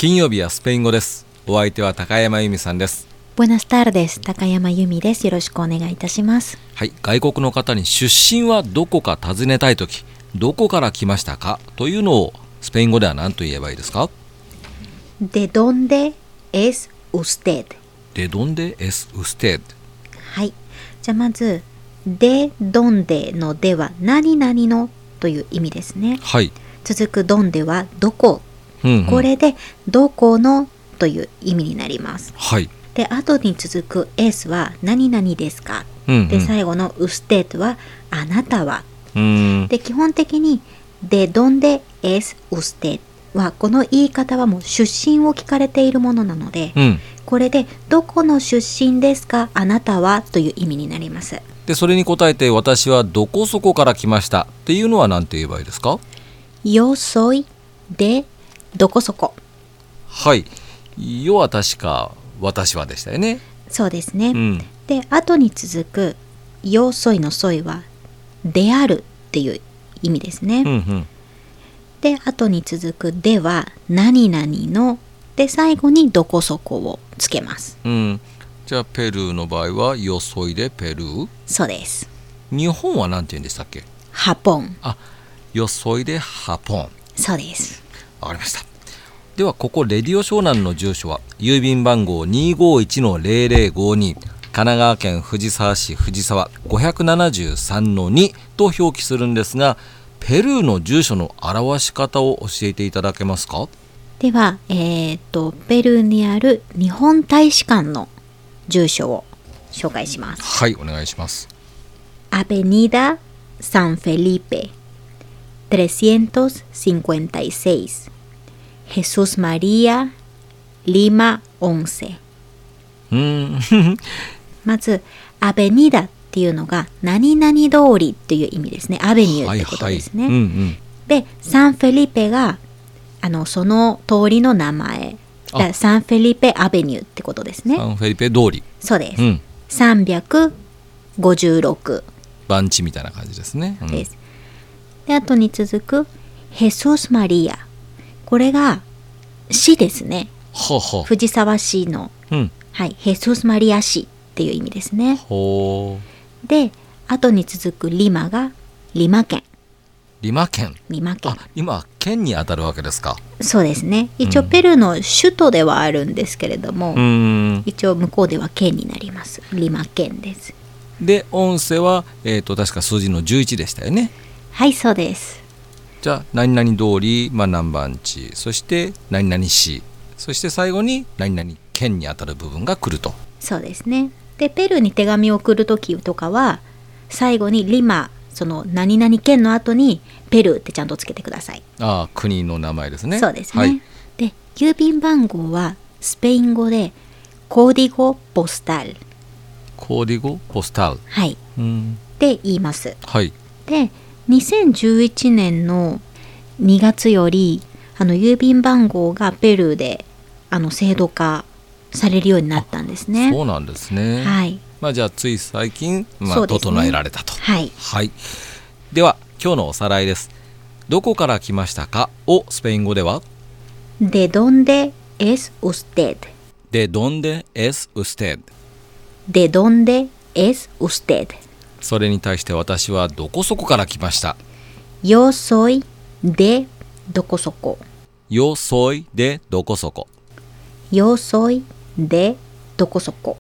金曜日はスペイン語です。お相手は高山由美さんです。 Buenas tardes、高山由美です。よろしくお願いいたします。 はい、外国の方に出身はどこか尋ねたいとき、どこから来ましたかというのをスペイン語では何と言えばいいですか？ ¿De dónde es usted? ¿De dónde es usted? はい。じゃあまず、de dónde のでは何々のという意味ですね。 はい。 続く dónde はどこ、これでどこのという意味になります。 はい。 で、後に続く es は何々ですか、で、最後の usted はあなたは。で、基本的に de dónde es usted はこの言い方はもう出身を聞かれているものなので、これでどこの出身ですかあなたはという意味になります。 で、それに答えて私はどこそこから来ましたっていうのは何て言えばいいですか？ Yo soy de どこそこ。 はい。よは確か私はでしたよね。 そうですね。で、後に続く Yo soy の soy はであるっていう意味ですね。で、後に続くでは何々ので、最後にどこそこをつけます。 じゃあペルーの場合はよそいでペルー。 そうです。 日本は何て言うんでしたっけ？ ハポン。 よそいでハポン。 そうです。 わかりました。ではここレディオ湘南の住所は郵便番号 251-0052 神奈川県藤沢市藤沢 573-2 と表記するんですが、ペルーの住所の表し方を教えていただけますか？ では、ペルーにある日本大使館の住所を紹介します。 はい、お願いします。 Avenida San Felipe 356 Jesús María Lima 11。まずアベニダっていうのが何々通りっていう意味ですね。アベニューってことですね。で、サンフェリペがその通りの名前。サンフェリペアベニューってことですね。 サンフェリペ通り。 そうです。356。 番地みたいな感じですね。 です。で、後に続くヘソスマリア。これが市ですね。藤沢市の、ヘソスマリア市っていう意味ですね。で、後に続くリマがリマ県。 リマ県。 今県に当たるわけですか？ そうですね。一応ペルーの首都ではあるんですけれども、一応向こうでは県になります。リマ県です。 で、音声は、確か数字の11でしたよね。 はい、そうです。 じゃあ何々通り、何番地、そして何々市、そして最後に何々県にあたる部分が来ると。 そうですね。で、ペルーに手紙を送るときとかは最後にリマ、その何々県の後にペルーってちゃんとつけてください。 国の名前ですね。 そうですね。で、郵便番号はスペイン語でコーディゴポスタル。 コーディゴポスタル。 はい。って言います。 はい。 で、2011年の2月より郵便番号がペルーで制度化されるようになったんですね。 そうなんですね。 はい。 じゃあつい最近、整えられたと。 はい。 では今日のおさらいです。どこから来ましたかをスペイン語では ¿De dónde es usted? ¿De dónde es usted? ¿De dónde es usted? それに対して私はどこそこから来ました。 Yo soy de どこそこ。 Yo soy de どこそこ。 Yo soy de どこそこ。